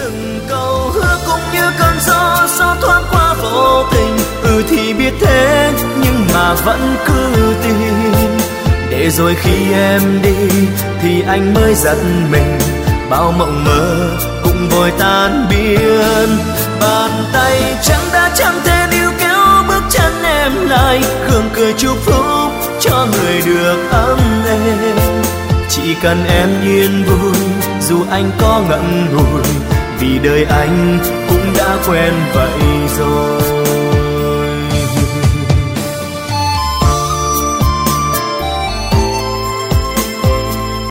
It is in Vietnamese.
từng câu hứa cũng như cơn gió thoáng qua vô tình. Thì biết thế nhưng mà vẫn cứ tin, để rồi khi em đi thì anh mới giật mình, bao mộng mơ cũng vội tan biến. Bàn tay chẳng đã chẳng thể níu kéo bước chân em lại, gượng cười chúc phúc cho người được ấm êm. Chỉ cần em yên vui dù anh có ngậm ngùi, vì đời anh cũng đã quen vậy rồi.